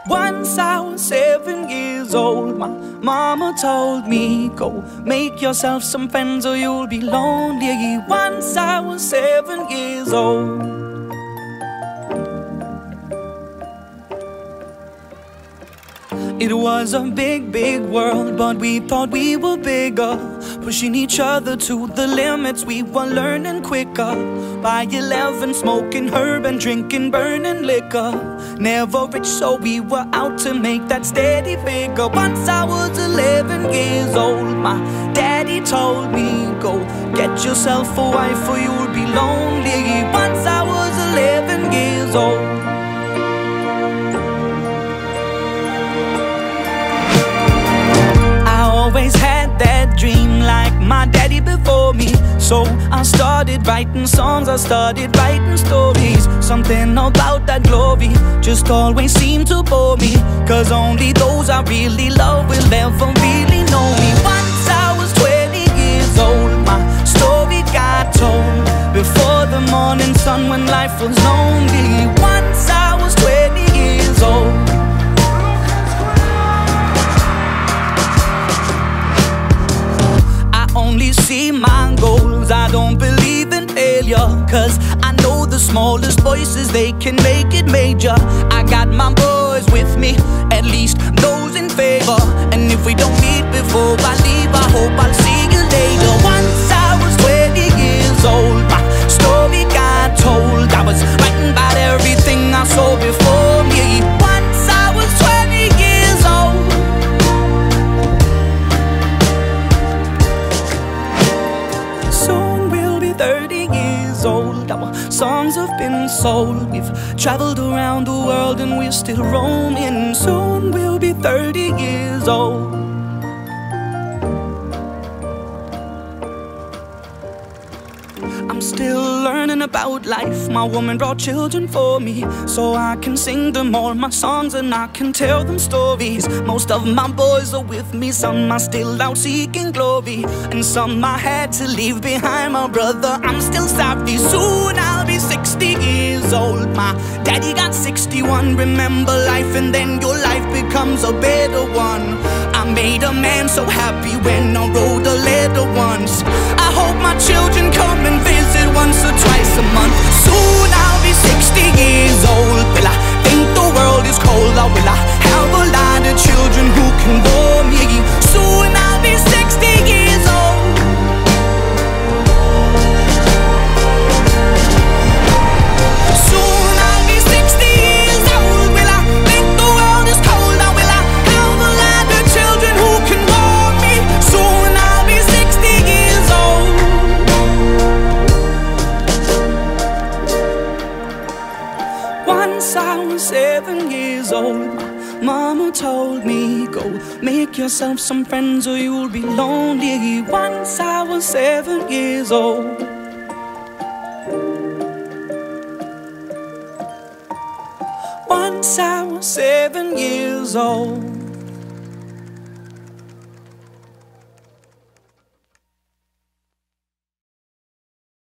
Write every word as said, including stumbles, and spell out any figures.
Once I was seven years old, my mama told me, go make yourself some friends or you'll be lonely. Once I was seven years old. It was a big, big world, but we thought we were bigger, pushing each other to the limits. We were learning quicker. By eleven, smoking herb and drinking burning liquor. Never rich, so we were out to make that steady figure. Once I was eleven years old, my daddy told me, go get yourself a wife or you'll be lonely. Once I was eleven years old. Always had that dream like my daddy before me. So I started writing songs, I started writing stories. Something about that glory just always seemed to bore me, cause only those I really love will ever really know me. Once I was twenty years old, my story got told before the morning sun when life was lonely. Once I was twenty years old. Only see my goals, I don't believe in failure, cause I know the smallest voices, they can make it major. I got my boys with me, at least those in favor. And if we don't meet before I leave, I hope I'll see you later. Once I was twenty years old, my story got told. I was writing about everything I saw before me. Once I was twenty years old. thirty years old, our songs have been sold. We've traveled around the world and we're still roaming. Soon we'll be thirty years old. I'm still learning about life. My woman brought children for me, so I can sing them all my songs and I can tell them stories. Most of my boys are with me, some are still out seeking glory, and some I had to leave behind. My brother, I'm still sorry. Soon I'll be sixty years old. My daddy got sixty-one. Remember life and then your life becomes a better one. I made a man so happy when I wrote a letter once. I hope my children come and visit once or twice a month. Soon I'll be sixty years old. Will I think the world is cold, or will I have a lot of children who can bore me? Soon I'll be sixty years old. Soon I'll be sixty years old. Will I think the world is cold, or will I have a lot of children who can bore me? Soon I'll be sixty years old. Once I was seven years old, my mama told me, go make yourself some friends or you'll be lonely. Once I was seven years old. Once I was seven years old.